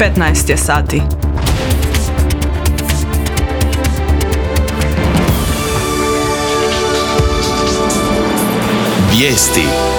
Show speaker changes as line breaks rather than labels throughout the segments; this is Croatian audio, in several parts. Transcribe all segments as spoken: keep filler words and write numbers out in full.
petnaest je sati.
Vijesti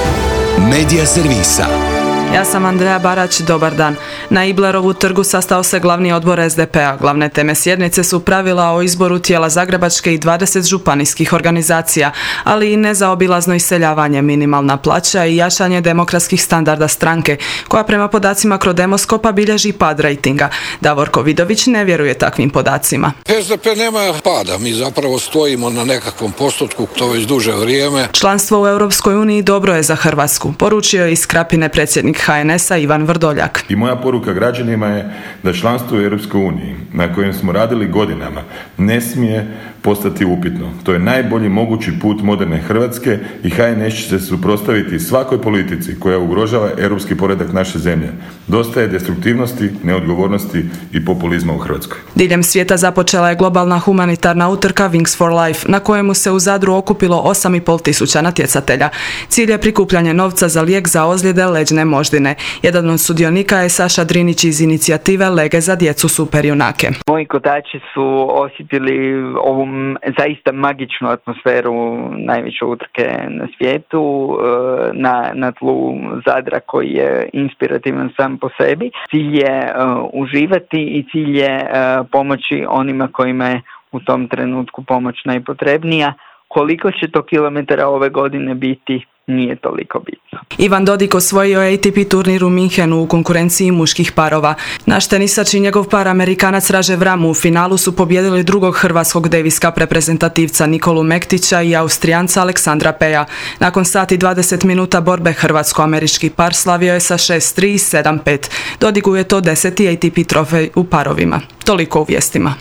Medija servisa.
Ja sam Andreja Barać, dobar dan. Na Iblerovu trgu sastao se glavni odbor es de pe-a. Glavne teme sjednice su pravila o izboru tijela zagrebačke i dvadeset županijskih organizacija, ali i nezaobilazno iseljavanje, minimalna plaća i jačanje demokratskih standarda stranke, koja prema podacima Crodemoskopa bilježi pad rejtinga. Davorko Vidović ne vjeruje takvim podacima.
es de pe nema pada, mi zapravo stojimo na nekakvom postotku, to već duže vrijeme.
Članstvo u Europskoj uniji dobro je za Hrvatsku, poručio je iz Krapine predsjednik ha en es-a Ivan Vrdoljak.
I moja poruka građanima je da članstvo u Europskoj uniji, na kojem smo radili godinama, ne smije postati upitno. To je najbolji mogući put moderne Hrvatske i ha en es će se suprotstaviti svakoj politici koja ugrožava europski poredak naše zemlje. Dosta je destruktivnosti, neodgovornosti i populizma u Hrvatskoj.
Diljem svijeta započela je globalna humanitarna utrka Wings for Life, na kojemu se u Zadru okupilo osam i pol tisuća natjecatelja. Cilj je prikupljanje novca za lijek za ozljede leđne moždine. Jedan od sudionika je Saša Drinić iz inicijative Lege za djecu superjunake.
Moji kotači su osjetili ovu zaista magičnu atmosferu najveće utrke na svijetu, na, na tlu Zadra koji je inspirativan sam po sebi. Cilj je uh, uživati i cilj je uh, pomoći onima kojima je u tom trenutku pomoć najpotrebnija. Koliko će to kilometara ove godine biti, nije toliko bitno.
Ivan Dodig osvojio je a te pe turnir u Minhenu u konkurenciji muških parova. Naš tenisač i njegov par Amerikanac Raže Vramu u finalu su pobijedili drugog hrvatskog Davis Cup reprezentativca Nikolu Mektića i Austrijanca Aleksandra Peja. Nakon sat i dvadeset minuta borbe hrvatsko-američki par slavio je sa šest tri i sedam pet. Dodigu je to deseti a te pe trofej u parovima. Toliko u vijestima.